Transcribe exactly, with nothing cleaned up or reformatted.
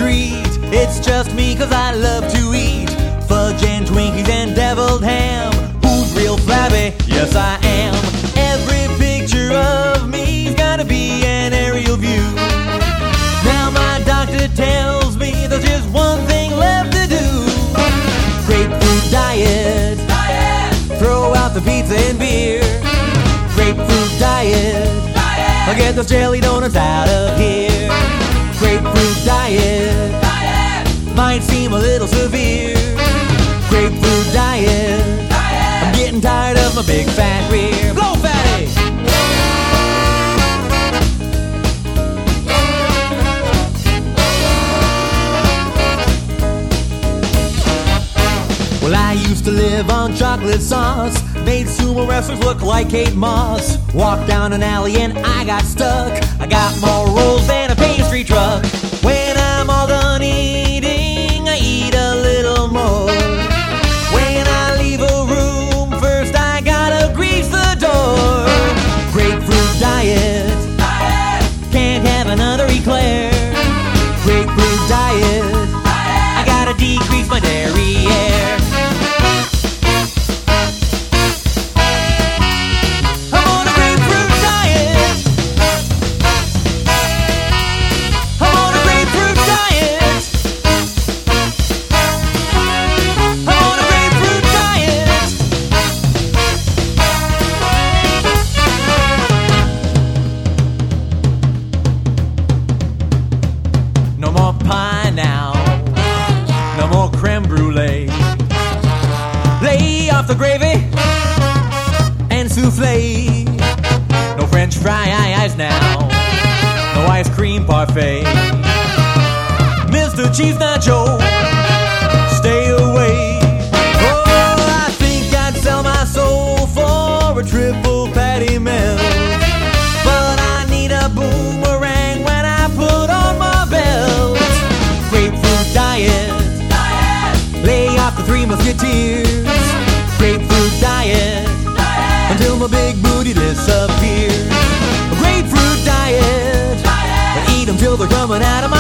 street. It's just me cause I love to eat fudge and Twinkies and deviled ham. Who's real flabby? Yes, I am. Every picture of me's gotta be an aerial view. Now my doctor tells me there's just one thing left to do. Grapefruit diet, diet. Throw out the pizza and beer. Grapefruit diet, diet. I'll get those jelly donuts out of here. Grapefruit diet, diet. Might seem a little severe. Grapefruit diet, diet. I'm getting tired of my big fat rear. Blow fatty! Well, I used to live on chocolate sauce. Made sumo wrestlers look like Kate Moss. Walked down an alley and I got stuck. I got more rolls than a pastry truck. When I'm all done eating, I eat a little more. When I leave a room, first I gotta grease the door. Grapefruit diet, diet. Can't have another eclair. Grapefruit diet, diet. I gotta decrease my derriere. No more pie now, no more creme brulee. Lay off the gravy and souffle. No French fries now, no ice cream parfait. Mister Cheese Nacho, stay away. Oh, I think I'd sell my soul for a triple patty melt. But I need a boomerang when I put on my belt. Grapefruit diet, diet. Lay off the Three Musketeers. Grapefruit diet, diet. Until my big booty disappears. Grapefruit diet, diet. Eat them till they're coming out of my